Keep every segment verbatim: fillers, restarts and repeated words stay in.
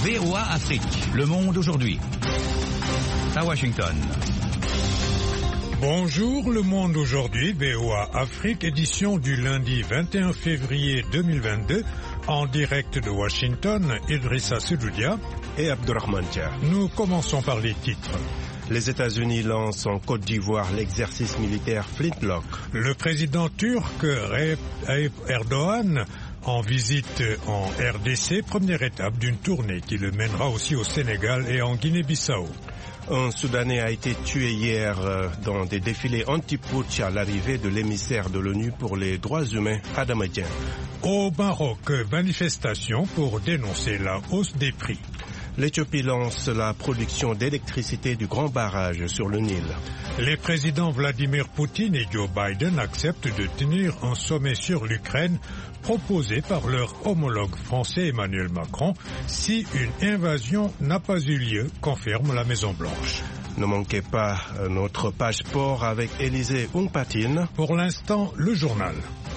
V O A Afrique, Le Monde aujourd'hui. À Washington. Bonjour, Le Monde aujourd'hui, V O A Afrique, édition du lundi vingt et un février deux mille vingt-deux, en direct de Washington, Idrissa Sedoudia et Abdurrahman Tia. Nous commençons par les titres. Les États-Unis lancent en Côte d'Ivoire l'exercice militaire Flintlock. Le président turc Recep Erdogan en visite en R D C, première étape d'une tournée qui le mènera aussi au Sénégal et en Guinée-Bissau. Un Soudanais a été tué hier dans des défilés anti-putsch à l'arrivée de l'émissaire de l'ONU pour les droits humains, Adama Dieng. Au Maroc, manifestation pour dénoncer la hausse des prix. L'Éthiopie lance la production d'électricité du grand barrage sur le Nil. Les présidents Vladimir Poutine et Joe Biden acceptent de tenir un sommet sur l'Ukraine proposé par leur homologue français Emmanuel Macron si une invasion n'a pas eu lieu, confirme la Maison-Blanche. Ne manquez pas notre page sport avec Élisée Oungpatine. Pour l'instant, le journal.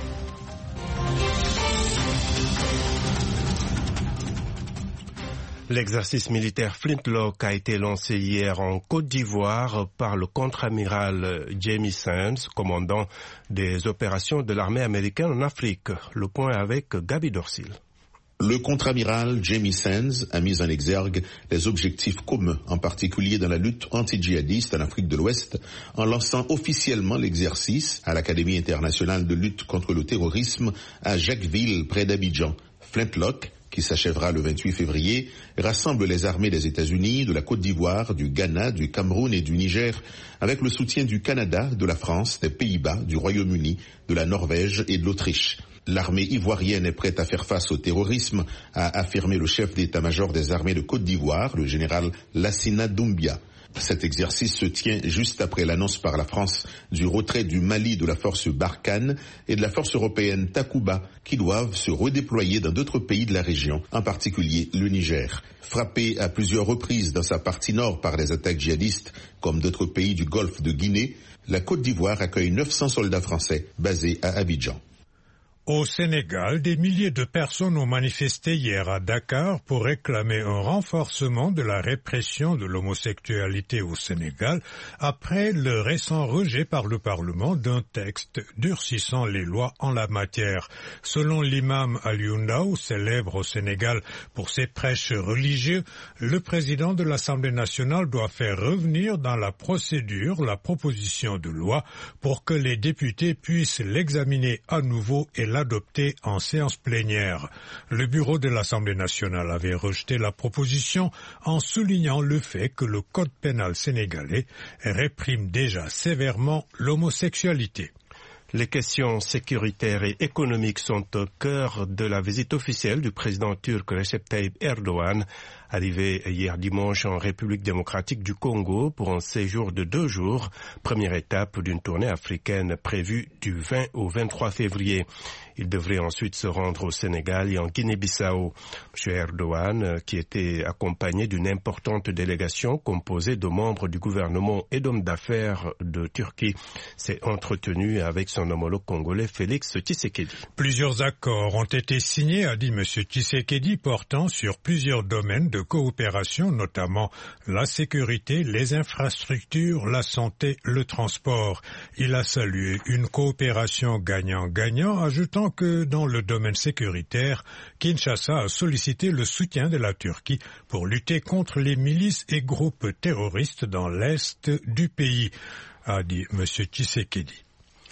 L'exercice militaire Flintlock a été lancé hier en Côte d'Ivoire par le contre-amiral Jamie Sands, commandant des opérations de l'armée américaine en Afrique. Le point avec Gabi Dorsil. Le contre-amiral Jamie Sands a mis en exergue les objectifs communs, en particulier dans la lutte anti-djihadiste en Afrique de l'Ouest, en lançant officiellement l'exercice à l'Académie internationale de lutte contre le terrorisme à Jacquesville, près d'Abidjan. Flintlock, qui s'achèvera le vingt-huit février, rassemble les armées des États-Unis, de la Côte d'Ivoire, du Ghana, du Cameroun et du Niger, avec le soutien du Canada, de la France, des Pays-Bas, du Royaume-Uni, de la Norvège et de l'Autriche. L'armée ivoirienne est prête à faire face au terrorisme, a affirmé le chef d'état-major des armées de Côte d'Ivoire, le général Lassina Doumbia. Cet exercice se tient juste après l'annonce par la France du retrait du Mali de la force Barkhane et de la force européenne Takuba, qui doivent se redéployer dans d'autres pays de la région, en particulier le Niger. Frappé à plusieurs reprises dans sa partie nord par les attaques djihadistes, comme d'autres pays du golfe de Guinée, la Côte d'Ivoire accueille neuf cents soldats français basés à Abidjan. Au Sénégal, des milliers de personnes ont manifesté hier à Dakar pour réclamer un renforcement de la répression de l'homosexualité au Sénégal après le récent rejet par le Parlement d'un texte durcissant les lois en la matière. Selon l'imam Aliou Ndao, célèbre au Sénégal pour ses prêches religieux, le président de l'Assemblée nationale doit faire revenir dans la procédure la proposition de loi pour que les députés puissent l'examiner à nouveau et l'adopter en séance plénière. Le bureau de l'Assemblée nationale avait rejeté la proposition en soulignant le fait que le code pénal sénégalais réprime déjà sévèrement l'homosexualité. Les questions sécuritaires et économiques sont au cœur de la visite officielle du président turc Recep Tayyip Erdogan, arrivé hier dimanche en République démocratique du Congo pour un séjour de deux jours, première étape d'une tournée africaine prévue du vingt au vingt-trois février. Il devrait ensuite se rendre au Sénégal et en Guinée-Bissau. M. Erdogan, qui était accompagné d'une importante délégation composée de membres du gouvernement et d'hommes d'affaires de Turquie, s'est entretenu avec son homologue congolais Félix Tshisekedi. Plusieurs accords ont été signés, a dit M. Tshisekedi, portant sur plusieurs domaines de coopération, notamment la sécurité, les infrastructures, la santé, le transport. Il a salué une coopération gagnant-gagnant, ajoutant que dans le domaine sécuritaire, Kinshasa a sollicité le soutien de la Turquie pour lutter contre les milices et groupes terroristes dans l'est du pays, a dit M. Tshisekedi.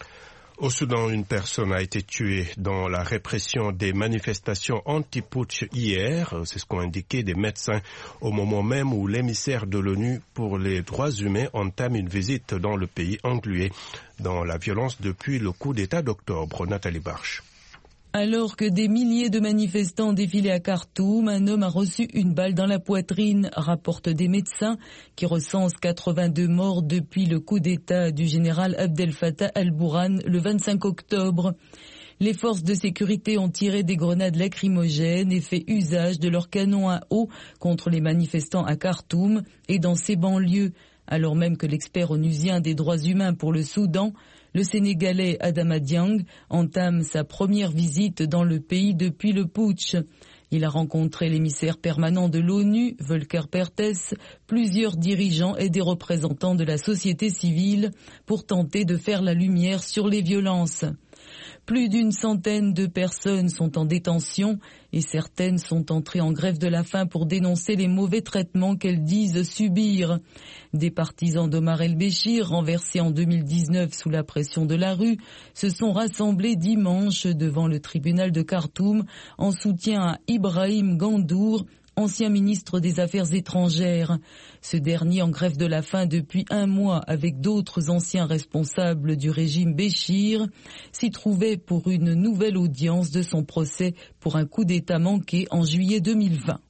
Au Soudan, une personne a été tuée dans la répression des manifestations anti-putsch hier, c'est ce qu'ont indiqué des médecins, au moment même où l'émissaire de l'ONU pour les droits humains entame une visite dans le pays englué dans la violence depuis le coup d'État d'octobre. Nathalie Barche. Alors que des milliers de manifestants défilaient à Khartoum, un homme a reçu une balle dans la poitrine, rapportent des médecins qui recensent quatre-vingt-deux morts depuis le coup d'État du général Abdel Fattah al-Burhan le vingt-cinq octobre. Les forces de sécurité ont tiré des grenades lacrymogènes et fait usage de leurs canons à eau contre les manifestants à Khartoum et dans ses banlieues, alors même que l'expert onusien des droits humains pour le Soudan, le Sénégalais Adama Dieng, entame sa première visite dans le pays depuis le putsch. Il a rencontré l'émissaire permanent de l'ONU, Volker Perthes, plusieurs dirigeants et des représentants de la société civile pour tenter de faire la lumière sur les violences. Plus d'une centaine de personnes sont en détention et certaines sont entrées en grève de la faim pour dénoncer les mauvais traitements qu'elles disent subir. Des partisans d'Omar el-Béchir, renversés en deux mille dix-neuf sous la pression de la rue, se sont rassemblés dimanche devant le tribunal de Khartoum en soutien à Ibrahim Gandour, ancien ministre des Affaires étrangères. Ce dernier en grève de la faim depuis un mois avec d'autres anciens responsables du régime Béchir s'y trouvait pour une nouvelle audience de son procès pour un coup d'État manqué en juillet deux mille vingt.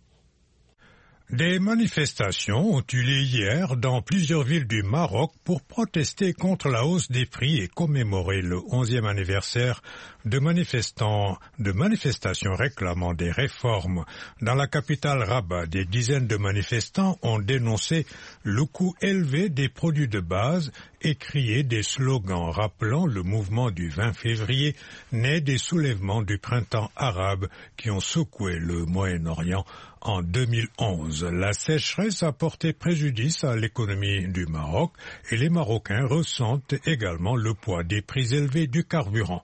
Des manifestations ont eu lieu hier dans plusieurs villes du Maroc pour protester contre la hausse des prix et commémorer le onzième anniversaire de manifestants, de manifestations réclamant des réformes. Dans la capitale Rabat, des dizaines de manifestants ont dénoncé le coût élevé des produits de base et crié des slogans rappelant le mouvement du vingt février, né des soulèvements du printemps arabe qui ont secoué le Moyen-Orient en deux mille onze. La sécheresse a porté préjudice à l'économie du Maroc et les Marocains ressentent également le poids des prix élevés du carburant.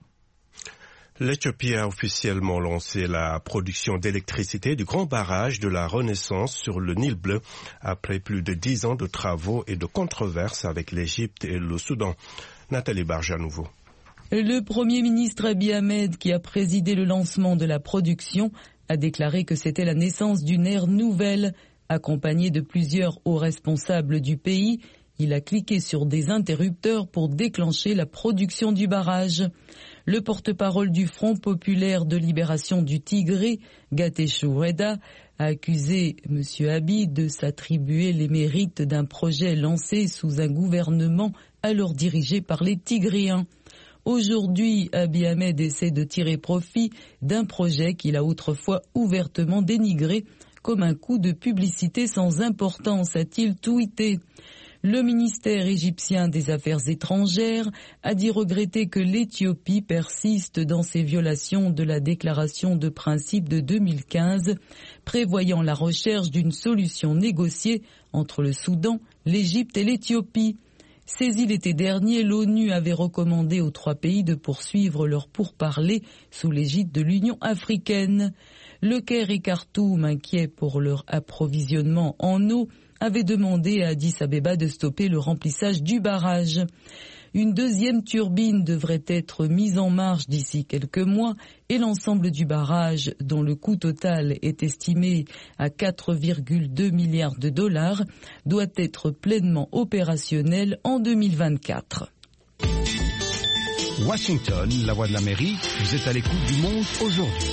L'Éthiopie a officiellement lancé la production d'électricité du grand barrage de la Renaissance sur le Nil Bleu après plus de dix ans de travaux et de controverses avec l'Égypte et le Soudan. Nathalie Barge à nouveau. Le Premier ministre Abiy Ahmed, qui a présidé le lancement de la production, a déclaré que c'était la naissance d'une ère nouvelle. Accompagné de plusieurs hauts responsables du pays, il a cliqué sur des interrupteurs pour déclencher la production du barrage. Le porte-parole du Front populaire de libération du Tigré, Getachew Reda, a accusé M. Abiy de s'attribuer les mérites d'un projet lancé sous un gouvernement alors dirigé par les Tigréens. Aujourd'hui, Abiy Ahmed essaie de tirer profit d'un projet qu'il a autrefois ouvertement dénigré comme un coup de publicité sans importance, a-t-il tweeté. Le ministère égyptien des Affaires étrangères a dit regretter que l'Éthiopie persiste dans ses violations de la déclaration de principe de deux mille quinze, prévoyant la recherche d'une solution négociée entre le Soudan, l'Égypte et l'Éthiopie. Saisi l'été dernier, l'ONU avait recommandé aux trois pays de poursuivre leurs pourparlers sous l'égide de l'Union africaine. Le Caire et Khartoum, inquiets pour leur approvisionnement en eau, avaient demandé à Addis Abeba de stopper le remplissage du barrage. Une deuxième turbine devrait être mise en marche d'ici quelques mois et l'ensemble du barrage, dont le coût total est estimé à quatre virgule deux milliards de dollars, doit être pleinement opérationnel en deux mille vingt-quatre. Washington, la voix de l'Amérique, vous êtes à l'écoute du monde aujourd'hui.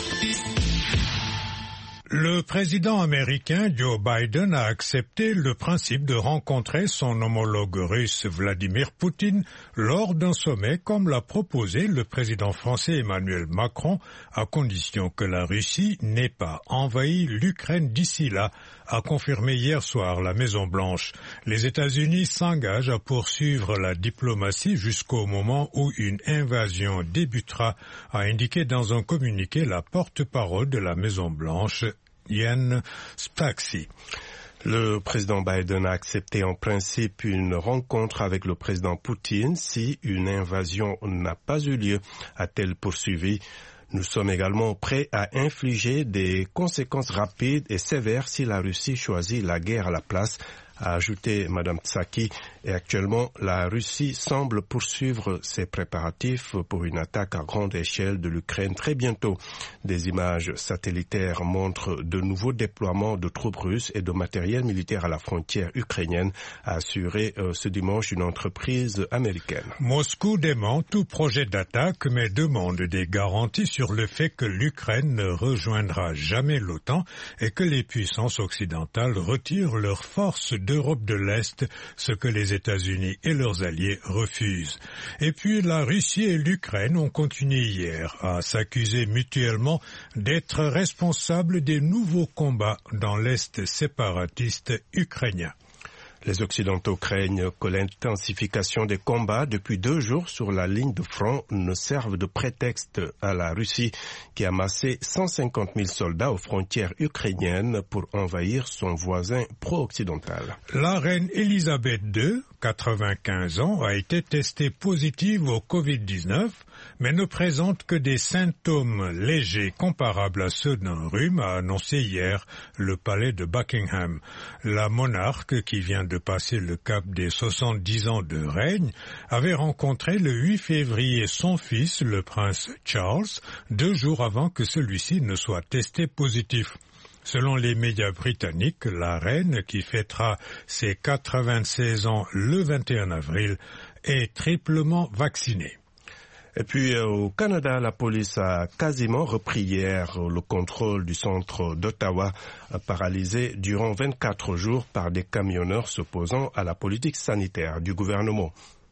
Le président américain Joe Biden a accepté le principe de rencontrer son homologue russe Vladimir Poutine lors d'un sommet comme l'a proposé le président français Emmanuel Macron, à condition que la Russie n'ait pas envahi l'Ukraine d'ici là, a confirmé hier soir la Maison-Blanche. Les États-Unis s'engagent à poursuivre la diplomatie jusqu'au moment où une invasion débutera, a indiqué dans un communiqué la porte-parole de la Maison-Blanche, Jen Psaki. Le président Biden a accepté en principe une rencontre avec le président Poutine si une invasion n'a pas eu lieu, a-t-elle poursuivi. Nous sommes également prêts à infliger des conséquences rapides et sévères si la Russie choisit la guerre à la place, a ajouté Mme Psaki. Et actuellement, la Russie semble poursuivre ses préparatifs pour une attaque à grande échelle de l'Ukraine très bientôt. Des images satellitaires montrent de nouveaux déploiements de troupes russes et de matériel militaire à la frontière ukrainienne, a assuré euh, ce dimanche une entreprise américaine. Moscou dément tout projet d'attaque mais demande des garanties sur le fait que l'Ukraine ne rejoindra jamais l'OTAN et que les puissances occidentales retirent leurs forces d'Europe de l'Est, ce que les États-Unis et leurs alliés refusent. Et puis la Russie et l'Ukraine ont continué hier à s'accuser mutuellement d'être responsables des nouveaux combats dans l'Est séparatiste ukrainien. Les Occidentaux craignent que l'intensification des combats depuis deux jours sur la ligne de front ne serve de prétexte à la Russie qui a massé cent cinquante mille soldats aux frontières ukrainiennes pour envahir son voisin pro-occidental. La reine Elisabeth deux, quatre-vingt-quinze ans, a été testée positive au covid dix-neuf, mais ne présente que des symptômes légers comparables à ceux d'un rhume, a annoncé hier le palais de Buckingham. La monarque, qui vient de passer le cap des soixante-dix ans de règne, avait rencontré le huit février son fils, le prince Charles, deux jours avant que celui-ci ne soit testé positif. Selon les médias britanniques, la reine, qui fêtera ses quatre-vingt-seize ans le vingt et un avril, est triplement vaccinée. Et puis euh, au Canada, la police a quasiment repris hier le contrôle du centre d'Ottawa, paralysé durant vingt-quatre jours par des camionneurs s'opposant à la politique sanitaire du gouvernement.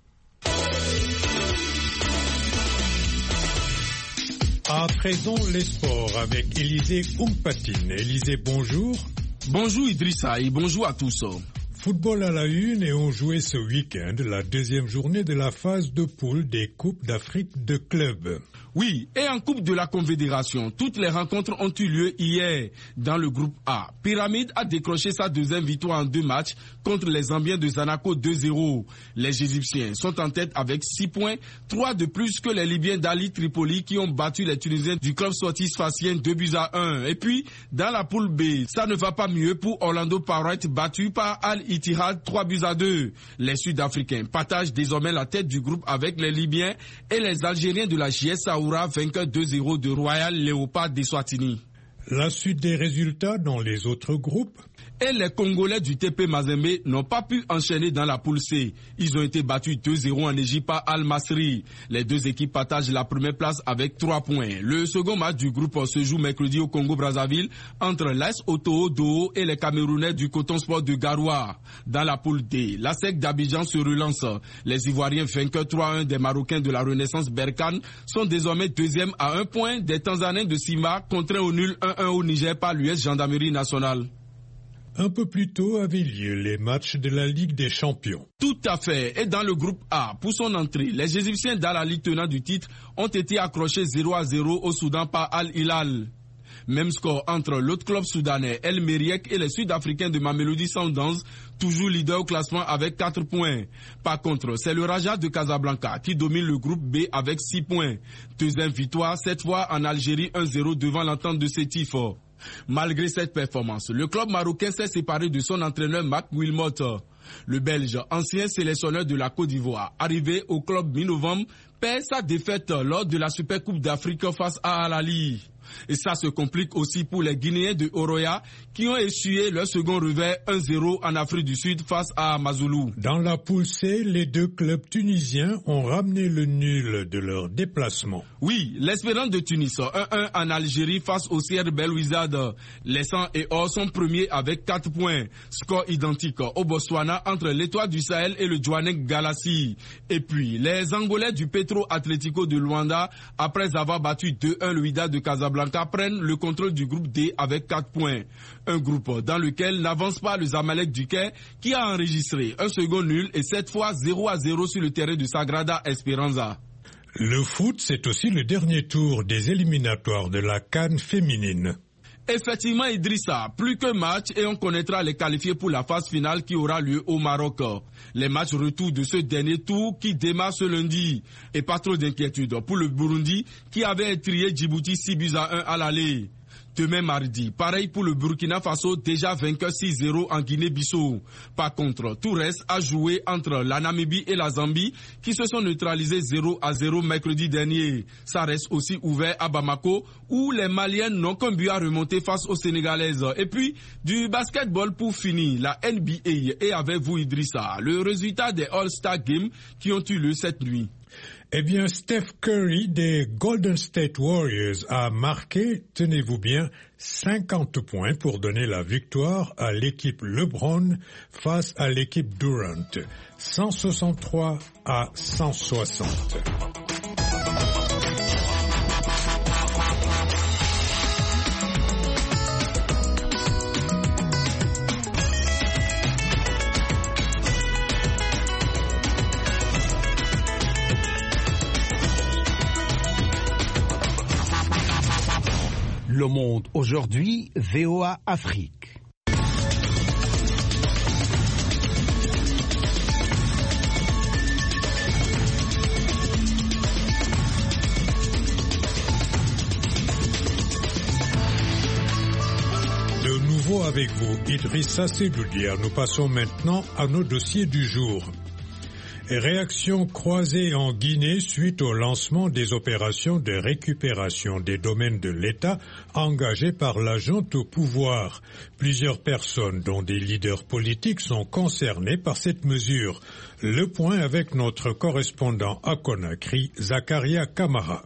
À présent, les sports avec Élisée Oumpatine. Élisée, bonjour. Bonjour Idrissa et bonjour à tous. Football à la une et on jouait ce week-end la deuxième journée de la phase de poule des Coupes d'Afrique de clubs. Oui, et en Coupe de la Confédération, toutes les rencontres ont eu lieu hier dans le groupe A. Pyramide a décroché sa deuxième victoire en deux matchs contre les Zambiens de Zanaco deux zéro. Les Égyptiens sont en tête avec six points, trois de plus que les Libyens d'Ali Tripoli qui ont battu les Tunisiens du club Sportif Sfaxien deux buts à un. Et puis, dans la poule B, ça ne va pas mieux pour Orlando Pirates battu par Al-Ittihad trois buts à deux. Les Sud-Africains partagent désormais la tête du groupe avec les Libyens et les Algériens de la J S Saoura vainqueur deux zéro de Royal Léopard d'Eswatini. La suite des résultats dans les autres groupes. Et les Congolais du T P Mazembe n'ont pas pu enchaîner dans la poule C. Ils ont été battus deux zéro en Égypte par Al-Masri. Les deux équipes partagent la première place avec trois points. Le second match du groupe se joue mercredi au Congo-Brazzaville entre l'A S Oto Doo et les Camerounais du Coton Sport de Garoua. Dans la poule D, l'A S E C d'Abidjan se relance. Les Ivoiriens vainqueurs trois à un des Marocains de la Renaissance Berkane sont désormais deuxièmes à un point des Tanzaniens de Sima contraints au nul un un au Niger par l'U S Gendarmerie nationale. Un peu plus tôt avaient lieu les matchs de la Ligue des Champions. Tout à fait. Et dans le groupe A, pour son entrée, les Égyptiens dans la Ligue tenant du titre ont été accrochés zéro à zéro au Soudan par Al-Hilal. Même score entre l'autre club soudanais, El Meriek, et les Sud-Africains de Mamelodi Sundowns, toujours leader au classement avec quatre points. Par contre, c'est le Raja de Casablanca qui domine le groupe B avec six points. Deuxième victoire, cette fois en Algérie un zéro devant l'entente de Sétif. Malgré cette performance, le club marocain s'est séparé de son entraîneur Marc Wilmot. Le Belge, ancien sélectionneur de la Côte d'Ivoire, arrivé au club mi-novembre, perd sa défaite lors de la Supercoupe d'Afrique face à Al Ahly. Et ça se complique aussi pour les Guinéens de Oroya qui ont essuyé leur second revers un zéro en Afrique du Sud face à Mazoulou. Dans la poule C, les deux clubs tunisiens ont ramené le nul de leur déplacement. Oui, l'Espérance de Tunis, un un en Algérie face au C R Belouizdad. Les Sang et Or sont premiers avec quatre points. Score identique au Botswana entre l'Étoile du Sahel et le Djouanek Galassi. Et puis, les Angolais du Petro Atlético de Luanda, après avoir battu deux un le Wydad de Casablanca, prennent le contrôle du groupe D avec quatre points. Un groupe dans lequel n'avance pas le Zamalek du Caire qui a enregistré un second nul et cette fois zéro à zéro sur le terrain de Sagrada Esperanza. Le foot, c'est aussi le dernier tour des éliminatoires de la CAN féminine. Effectivement, Idrissa, plus qu'un match et on connaîtra les qualifiés pour la phase finale qui aura lieu au Maroc. Les matchs retour de ce dernier tour qui démarre ce lundi. Et pas trop d'inquiétude pour le Burundi qui avait étrié Djibouti six buts à un à l'aller. Demain mardi, pareil pour le Burkina Faso, déjà vainqueur six zéro en Guinée-Bissau. Par contre, tout reste à jouer entre la Namibie et la Zambie qui se sont neutralisés zéro à zéro mercredi dernier. Ça reste aussi ouvert à Bamako où les Maliens n'ont qu'un but à remonter face aux Sénégalaises. Et puis, du basketball pour finir, la N B A et avec vous Idrissa, le résultat des All-Star Games qui ont eu lieu cette nuit. Eh bien, Steph Curry des Golden State Warriors a marqué, tenez-vous bien, cinquante points pour donner la victoire à l'équipe LeBron face à l'équipe Durant, cent soixante-trois à cent soixante. Le Monde aujourd'hui, V O A Afrique. De nouveau avec vous, Idrissa Seloudia. Nous passons maintenant à nos dossiers du jour. Réaction croisée en Guinée suite au lancement des opérations de récupération des domaines de l'État engagées par la junte au pouvoir. Plusieurs personnes, dont des leaders politiques, sont concernées par cette mesure. Le point avec notre correspondant à Conakry, Zakaria Kamara.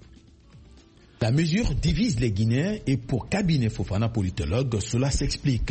La mesure divise les Guinéens et pour Cabinet Fofana, politologue, cela s'explique.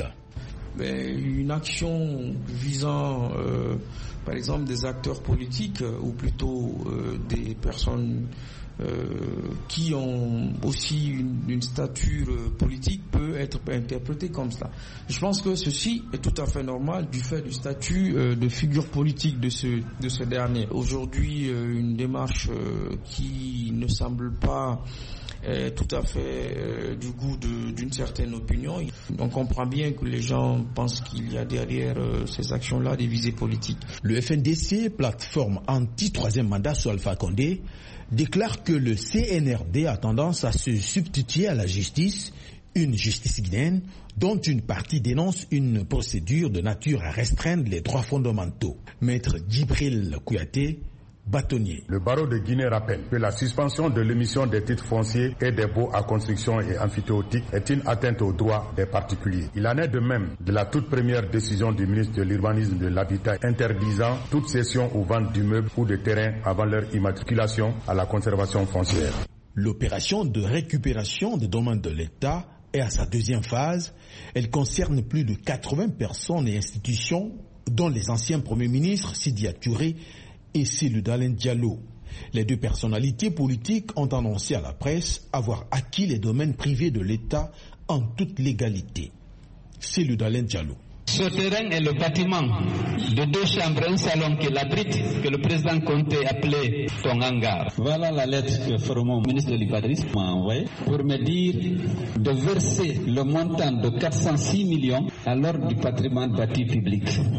Mais une action visant, euh, par exemple, des acteurs politiques euh, ou plutôt euh, des personnes euh, qui ont aussi une, une stature politique peut être interprétée comme cela. Je pense que ceci est tout à fait normal du fait du statut euh, de figure politique de ce, de ce dernier. Aujourd'hui, euh, une démarche euh, qui ne semble pas Euh, tout à fait euh, du goût de, d'une certaine opinion. On comprend bien que les gens pensent qu'il y a derrière euh, ces actions-là des visées politiques. Le F N D C, plateforme anti-troisième mandat sous Alpha Condé, déclare que le C N R D a tendance à se substituer à la justice, une justice guinéenne dont une partie dénonce une procédure de nature à restreindre les droits fondamentaux. Maître Djibril Kouyaté, bâtonnier. Le barreau de Guinée rappelle que la suspension de l'émission des titres fonciers et des baux à construction et amphithéotiques est une atteinte aux droits des particuliers. Il en est de même de la toute première décision du ministre de l'Urbanisme et de l'Habitat interdisant toute cession ou vente d'immeubles ou de terrains avant leur immatriculation à la conservation foncière. L'opération de récupération des domaines de l'État est à sa deuxième phase. Elle concerne plus de quatre-vingts personnes et institutions, dont les anciens premiers ministres Sidia Touré et Cellou Dalein Diallo. Les deux personnalités politiques ont annoncé à la presse avoir acquis les domaines privés de l'État en toute légalité. Cellou Dalein Diallo. Ce terrain est le bâtiment de deux chambres, un salon qui l'abrite, que le président Conté appelait ton hangar. Voilà la lettre que Formon, ministre de l'Urbanisme, m'a envoyée pour me dire de verser le montant de quatre cent six millions à l'ordre du patrimoine bâti public.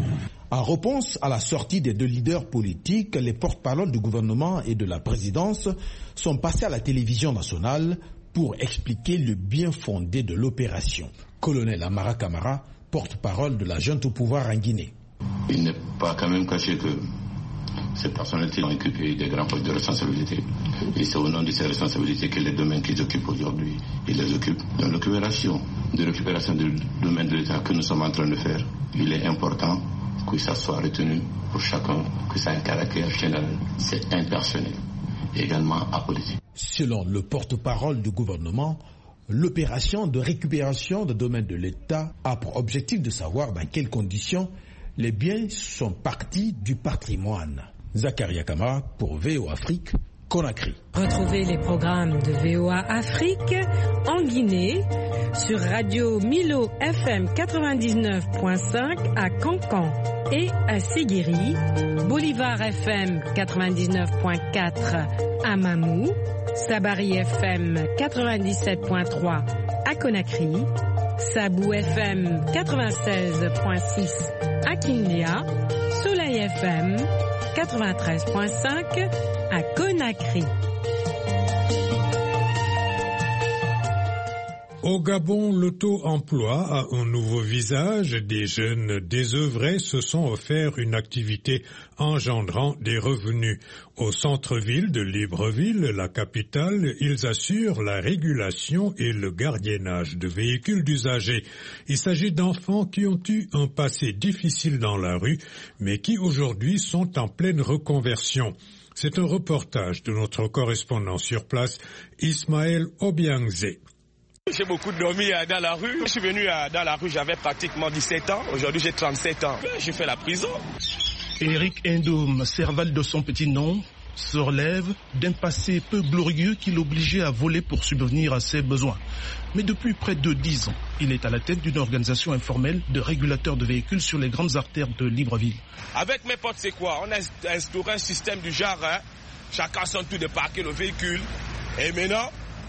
En réponse à la sortie des deux leaders politiques, les porte-paroles du gouvernement et de la présidence sont passés à la télévision nationale pour expliquer le bien fondé de l'opération. Colonel Amara Kamara, porte-parole de la junte au pouvoir en Guinée. Il n'est pas quand même caché que ces personnalités ont occupé des grands postes de responsabilité. Et c'est au nom de ces responsabilités que les domaines qu'ils occupent aujourd'hui, ils les occupent. Dans l'opération de récupération du domaine de l'État que nous sommes en train de faire, il est important que ça soit retenu pour chacun, que ça ait un caractère général, c'est impersonnel, également apolitique. Selon le porte-parole du gouvernement, l'opération de récupération des domaines de l'État a pour objectif de savoir dans quelles conditions les biens sont partis du patrimoine. Zakaria Kamara pour V O A Afrique, Conakry. Retrouvez les programmes de V O A Afrique en Guinée sur Radio Milo F M quatre-vingt-dix-neuf point cinq à Cancan et à Séguéry, Bolivar F M quatre-vingt-dix-neuf point quatre à Mamou, Sabari F M quatre-vingt-dix-sept point trois à Conakry, Sabou F M quatre-vingt-seize point six à Kindia, Soleil F M quatre-vingt-treize point cinq à Conakry. Au Gabon, l'auto-emploi a un nouveau visage. Des jeunes désœuvrés se sont offerts une activité engendrant des revenus. Au centre-ville de Libreville, la capitale, ils assurent la régulation et le gardiennage de véhicules d'usagers. Il s'agit d'enfants qui ont eu un passé difficile dans la rue, mais qui aujourd'hui sont en pleine reconversion. C'est un reportage de notre correspondant sur place, Ismaël Obiangze. J'ai beaucoup dormi dans la rue. Je suis venu dans la rue, j'avais pratiquement dix-sept ans. Aujourd'hui, j'ai trente-sept ans. J'ai fait la prison. Éric Ndoum, Serval de son petit nom, se relève d'un passé peu glorieux qui l'obligeait à voler pour subvenir à ses besoins. Mais depuis près de dix ans, il est à la tête d'une organisation informelle de régulateurs de véhicules sur les grandes artères de Libreville. Avec mes potes, c'est quoi? On a instauré un système du genre, hein? Chacun son tour de parquer le véhicule. Et maintenant,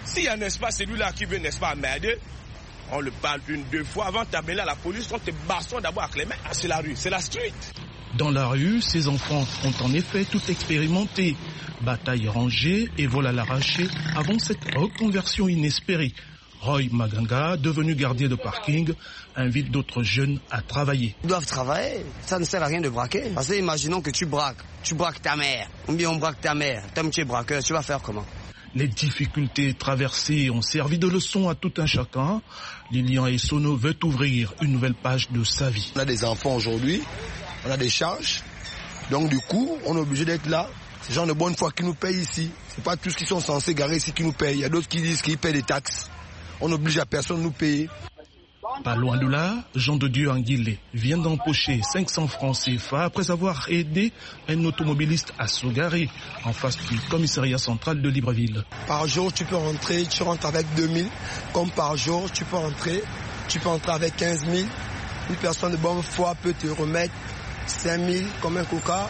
S'il y a, n'est-ce pas, celui-là qui veut, n'est-ce pas, merder, on le parle une, deux fois. Avant de t'amener à la police, on te bastonne d'abord avec les mains. Ah, c'est la rue, c'est la street. Dans la rue, ces enfants ont en effet tout expérimenté. Bataille rangée et vol à l'arraché avant cette reconversion inespérée. Roy Maganga, devenu gardien de parking, invite d'autres jeunes à travailler. Ils doivent travailler, ça ne sert à rien de braquer. Parce que imaginons que tu braques, tu braques ta mère, ou bien on braque ta mère, toi tu es braqueur, tu vas faire comment? Les difficultés traversées ont servi de leçon à tout un chacun. Lilian Essono veut ouvrir une nouvelle page de sa vie. On a des enfants aujourd'hui, on a des charges, donc du coup on est obligé d'être là. Ces gens de bonne foi qui nous payent ici, c'est pas tous qui sont censés garer ici qui nous payent. Il y a d'autres qui disent qu'ils paient des taxes. On n'oblige à personne de nous payer. Pas loin de là, Jean de Dieu Anguilé vient d'empocher cinq cents francs C F A après avoir aidé un automobiliste à se garer en face du commissariat central de Libreville. Par jour, tu peux rentrer, tu rentres avec deux mille. Comme par jour, tu peux rentrer, tu peux rentrer avec quinze mille. Une personne de bonne foi peut te remettre cinq mille comme un coca.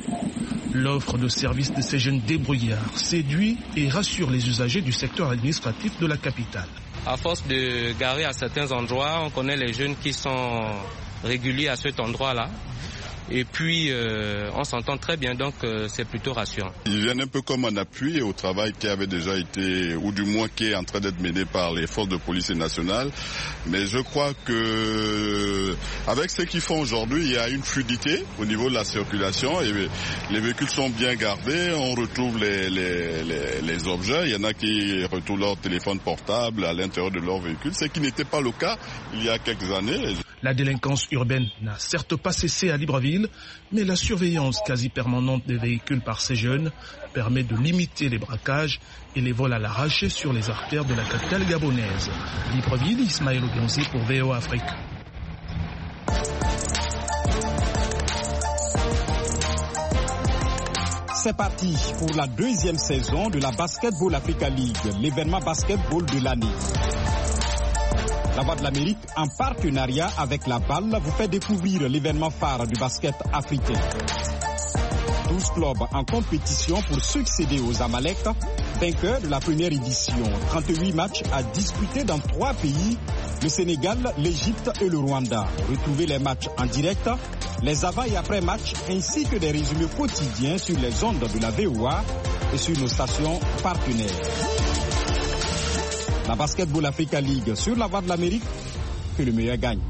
L'offre de service de ces jeunes débrouillards séduit et rassure les usagers du secteur administratif de la capitale. À force de garer à certains endroits, on connaît les jeunes qui sont réguliers à cet endroit-là. Et puis, euh, on s'entend très bien, donc euh, c'est plutôt rassurant. Ils viennent un peu comme un appui au travail qui avait déjà été, ou du moins qui est en train d'être mené par les forces de police nationales. Mais je crois que, avec ce qu'ils font aujourd'hui, il y a une fluidité au niveau de la circulation et les véhicules sont bien gardés. On retrouve les, les, les, les objets. Il y en a qui retrouvent leur téléphone portable à l'intérieur de leur véhicule, ce qui n'était pas le cas il y a quelques années. La délinquance urbaine n'a certes pas cessé à Libreville, mais la surveillance quasi permanente des véhicules par ces jeunes permet de limiter les braquages et les vols à l'arraché sur les artères de la capitale gabonaise. Libreville, Ismaël Obianzi pour V O A Afrique. C'est parti pour la deuxième saison de la Basketball Africa League, l'événement basketball de l'année. La Voix de l'Amérique, en partenariat avec la Balle, vous fait découvrir l'événement phare du basket africain. douze clubs en compétition pour succéder aux Amalek, vainqueurs de la première édition. trente-huit matchs à disputer dans trois pays, le Sénégal, l'Égypte et le Rwanda. Retrouvez les matchs en direct, les avant et après matchs, ainsi que des résumés quotidiens sur les ondes de la V O A et sur nos stations partenaires. La Basketball Africa League sur la Voix de l'Amérique, que le meilleur gagne.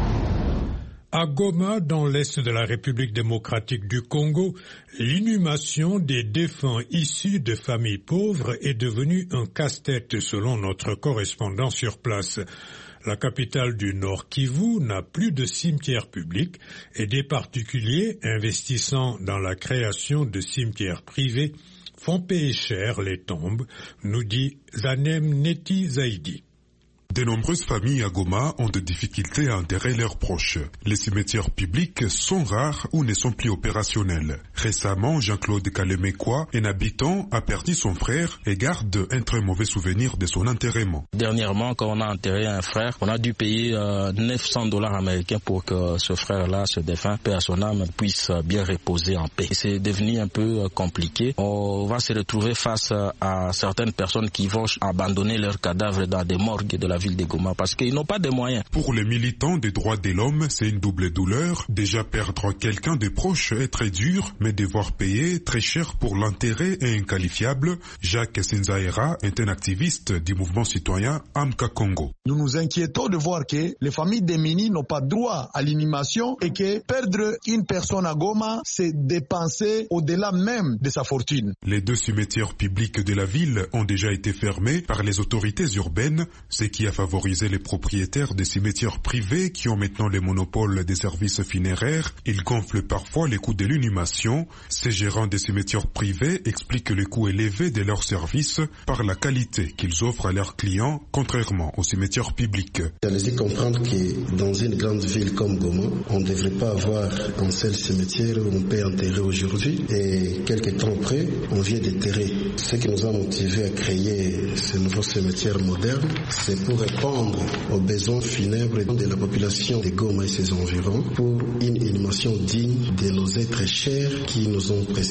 À Goma, dans l'est de la République démocratique du Congo, l'inhumation des défunts issus de familles pauvres est devenue un casse-tête selon notre correspondant sur place. La capitale du Nord Kivu n'a plus de cimetière public et des particuliers investissant dans la création de cimetières privés font payer cher les tombes, nous dit Zanem Neti Zaidi. De nombreuses familles à Goma ont des difficultés à enterrer leurs proches. Les cimetières publics sont rares ou ne sont plus opérationnels. Récemment, Jean-Claude Kalemekwa, un habitant, a perdu son frère et garde un très mauvais souvenir de son enterrement. Dernièrement, quand on a enterré un frère, on a dû payer euh, neuf cents dollars américains pour que ce frère-là, ce défunt, paix à son âme, puisse bien reposer en paix. C'est devenu un peu compliqué. On va se retrouver face à certaines personnes qui vont abandonner leurs cadavres dans des morgues de la ville de Goma parce qu'ils n'ont pas de moyens. Pour les militants des droits de l'homme, c'est une double douleur. Déjà perdre quelqu'un de proche est très dur, mais devoir payer très cher pour l'enterrer est inqualifiable. Jacques Sinzaera est un activiste du mouvement citoyen Amka Congo. Nous nous inquiétons de voir que les familles démunies n'ont pas droit à l'inhumation et que perdre une personne à Goma, c'est dépenser au-delà même de sa fortune. Les deux cimetières publics de la ville ont déjà été fermés par les autorités urbaines, ce qui a favorisé les propriétaires des cimetières privés qui ont maintenant le monopole des services funéraires. Ils gonflent parfois les coûts de l'inhumation. Ces gérants des cimetières privés expliquent le coût élevé de leurs services par la qualité qu'ils offrent à leurs clients, contrairement aux cimetières publics. Allez-y comprendre que dans une grande ville comme Goma, on ne devrait pas avoir un seul cimetière où on peut enterrer aujourd'hui et quelques temps après, on vient déterrer. Ce qui nous a motivés à créer ce nouveau cimetière moderne, c'est pour répondre aux besoins funèbres de la population de Goma et ses environs pour une inhumation digne de nos êtres chers qui nous ont précédés.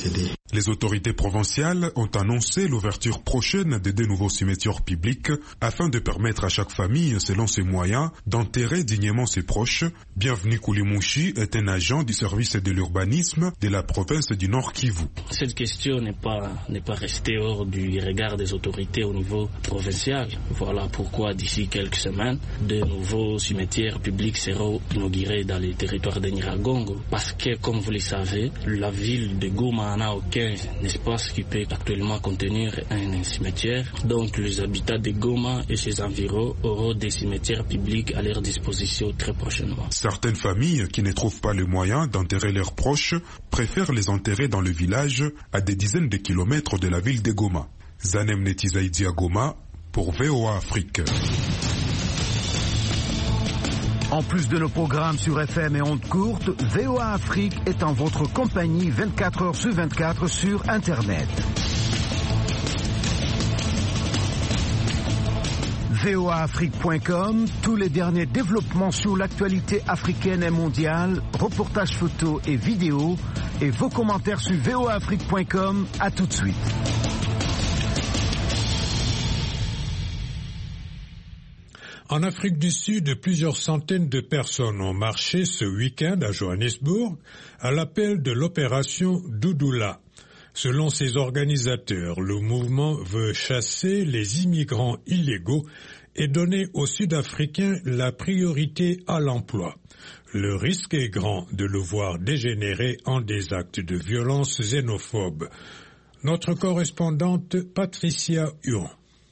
Les autorités provinciales ont annoncé l'ouverture prochaine de deux nouveaux cimetières publics afin de permettre à chaque famille, selon ses moyens, d'enterrer dignement ses proches. Bienvenue Koulimouchi est un agent du service de l'urbanisme de la province du Nord Kivu. Cette question n'est pas, n'est pas restée hors du regard des autorités au niveau provincial. Voilà pourquoi d'ici quelques semaines, de nouveaux cimetières publics seront inaugurés dans les territoires de Nyiragongo. Parce que, comme vous le savez, la ville de Goma n'a aucun un espace qui peut actuellement contenir un cimetière. Donc les habitants de Goma et ses environs auront des cimetières publics à leur disposition très prochainement. Certaines familles qui ne trouvent pas le moyen d'enterrer leurs proches préfèrent les enterrer dans le village à des dizaines de kilomètres de la ville de Goma. Zanem Netizaïdi à Goma pour V O A Afrique. En plus de nos programmes sur F M et ondes courtes, V O A Afrique est en votre compagnie vingt-quatre heures sur vingt-quatre sur Internet. V O A Afrique point com, tous les derniers développements sur l'actualité africaine et mondiale, reportages photos et vidéos, et vos commentaires sur V O A Afrique point com. À tout de suite. En Afrique du Sud, plusieurs centaines de personnes ont marché ce week-end à Johannesburg à l'appel de l'opération Doudoula. Selon ses organisateurs, le mouvement veut chasser les immigrants illégaux et donner aux Sud-Africains la priorité à l'emploi. Le risque est grand de le voir dégénérer en des actes de violence xénophobe. Notre correspondante Patricia Huon.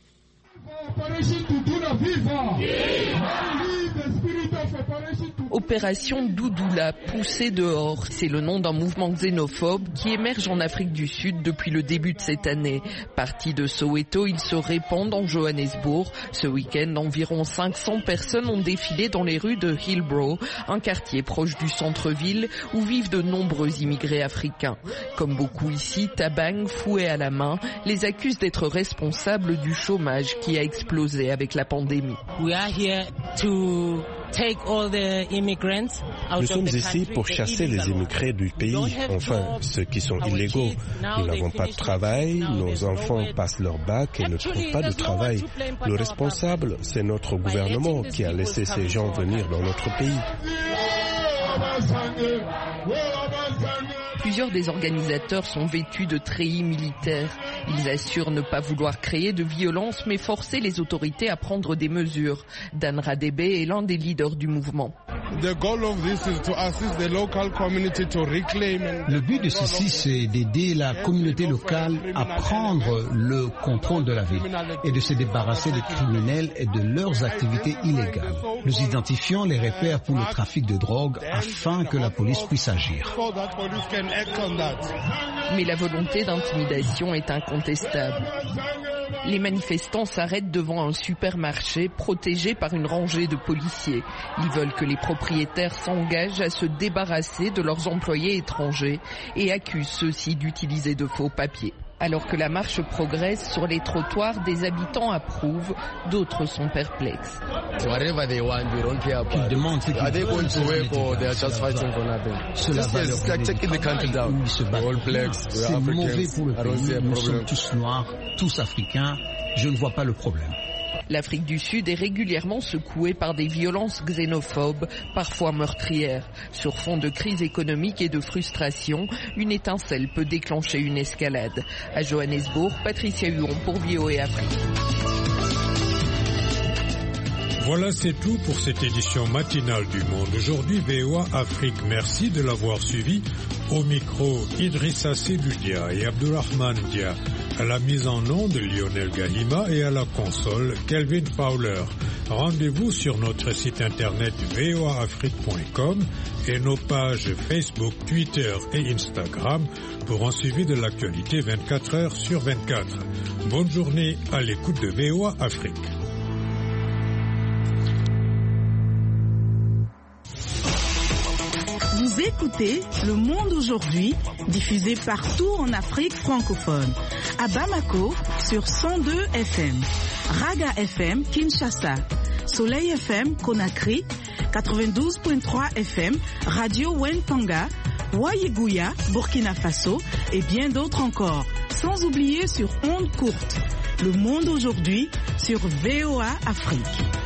Opération Doudoula, poussée dehors, c'est le nom d'un mouvement xénophobe qui émerge en Afrique du Sud depuis le début de cette année. Parti de Soweto, il se répand en Johannesburg. Ce week-end, environ cinq cents personnes ont défilé dans les rues de Hillbrow, un quartier proche du centre-ville où vivent de nombreux immigrés africains. Comme beaucoup ici, Tabang, fouet à la main, les accuse d'être responsables du chômage qui a explosé avec la pandémie. We are here to take all the immigrants out Nous sommes of the ici pour chasser les immigrés du pays, enfin ceux qui sont illégaux. Nous n'avons pas de travail, nos enfants passent leur bac et ne trouvent pas de travail. Le responsable, c'est notre gouvernement qui a laissé ces gens venir dans notre pays. Plusieurs des organisateurs sont vêtus de treillis militaires. Ils assurent ne pas vouloir créer de violence, mais forcer les autorités à prendre des mesures. Dan Radebe est l'un des leaders du mouvement. Le but de ceci, c'est d'aider la communauté locale à prendre le contrôle de la ville et de se débarrasser des criminels et de leurs activités illégales. Nous identifions les repères pour le trafic de drogue afin que la police puisse agir. Mais la volonté d'intimidation est incontestable. Les manifestants s'arrêtent devant un supermarché protégé par une rangée de policiers. Ils veulent que les propriétaires s'engagent à se débarrasser de leurs employés étrangers et accusent ceux-ci d'utiliser de faux papiers. Alors que la marche progresse sur les trottoirs, des habitants approuvent, d'autres sont perplexes. Qu'ils demandent ce qu'ils veulent, cela va leur donner du travail où ils se battent. C'est mauvais pour le pays, nous sommes tous noirs, tous africains, je ne vois pas le problème. L'Afrique du Sud est régulièrement secouée par des violences xénophobes, parfois meurtrières. Sur fond de crise économique et de frustration, une étincelle peut déclencher une escalade. À Johannesburg, Patricia Huon pour V O A Afrique. Voilà, c'est tout pour cette édition matinale du Monde. Aujourd'hui, V O A Afrique, merci de l'avoir suivi. Au micro, Idrissa Seloudia et Abdourahmane Dia. À la mise en onde, Lionel Gahima et à la console, Kelvin Fowler. Rendez-vous sur notre site internet v o a afrique point com et nos pages Facebook, Twitter et Instagram pour un suivi de l'actualité vingt-quatre heures sur vingt-quatre. Bonne journée à l'écoute de V O A Afrique. Vous écoutez Le Monde aujourd'hui, diffusé partout en Afrique francophone. À Bamako, sur cent deux F M. Raga F M, Kinshasa. Soleil F M, Conakry. quatre-vingt-douze virgule trois F M, Radio Wentanga. Ouaïgouya, Burkina Faso et bien d'autres encore. Sans oublier sur ondes courtes. Le monde aujourd'hui sur V O A Afrique.